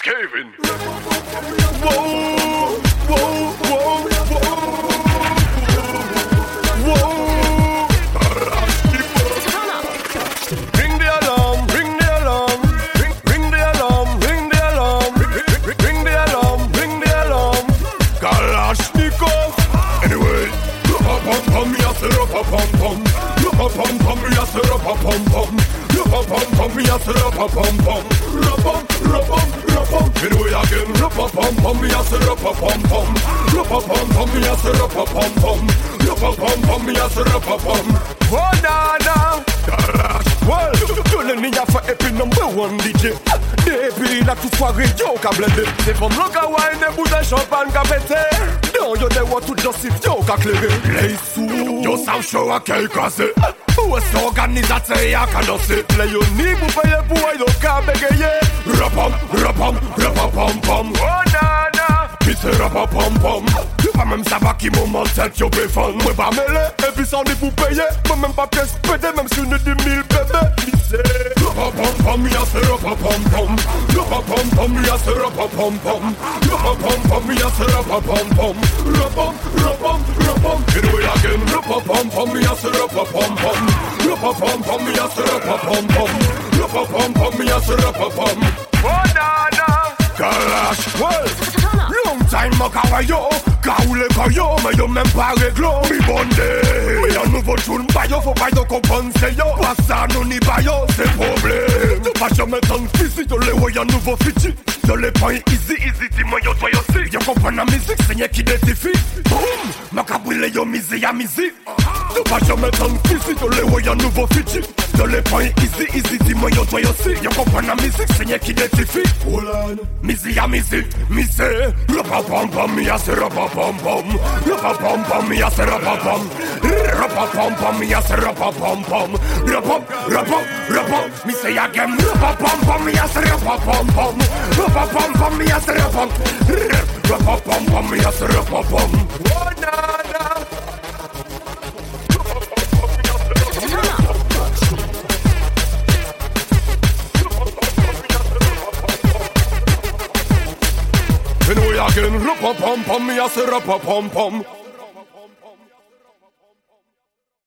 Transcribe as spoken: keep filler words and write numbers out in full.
Kevin. Whoa, whoa, whoa, whoa, whoa. Ring the alarm, ring the alarm, ring, ring the alarm, ring the alarm, ring, ring the alarm, ring the alarm. Kalashnikov. Anyway, pum pum, yes, pum pum pum, pum pum, yes, pum pum pum, pum pum, yes, pum pum pum, pum pum, pum. Anyway again, pum pum pum, yes, pum pum pum, pum pum, yes, pum pum pum, pum pum, yes, pum pum. Oh na na, well, tout le n'y a fait et puis number one D J. Depuis la toute soirée yo ka blende. C'est from Loka wine et bouteille champagne ka pété. Non yo de wa tout justif yo ka clairé. Les sous, yo sa show à quel casse. Où est organisateur ya ka danser. Les yo ni pour payer pour yo ka bégayer. Rapam, rapam, rapam pam pam. Oh na na, mi se rapam pam pam. Yo pas même savoir qui moment tête yo péfan. Moi pas mêlé et puis sans ni pour payer. Moi même pas pièce pédé même si on est dix mille bébés. Mi se rapam pam ya se rapam pam pam. Rapam pam ya se rapam pam pam. Rapam pam ya se rapam pam pam. Rapam, rapam, rapam. Anyway again, rapam pam ya se rapam pam pam. Rapam pam ya se rapam pam pam. Rapam pam ya se rapam pam. Oh na na, Kalash, well, long time ma kawayo, kaoule kayo, mais yo même pas réglo, mi bondé. Oui un nouveau tune bayo, faut pas yo compenser yo. Pas ça non ni bayo, c'est problème. Tu pas jamais t'en physique, yo les way un nouveau fiti. Yo les points easy, easy, dis-moi yo toi aussi. Yo comprends la musique, c'est rien qui détifie. Boum, ma kabouille yo mise ya musique. Tu pas jamais t'en physique, yo les way un nouveau fiti. Yo les points easy, easy, dis-moi yo toi aussi. Yo comprends la musique, c'est rien qui détifie. Misi ya misi, misi. Rapapam pam, ya se rapapam pam. Rapapam pam, ya se rapapam. Rapapam pam, ya se rapapam pam. Rapap, rapap, rapap. Misi ya gem. Rapapam pam, ya se rapapam pam. Rapapam pam, ya se rapapam. Rapapam pam, ya se rapapam. Oh na na. Anyway again, rapapam pam, ya se rapapam pam.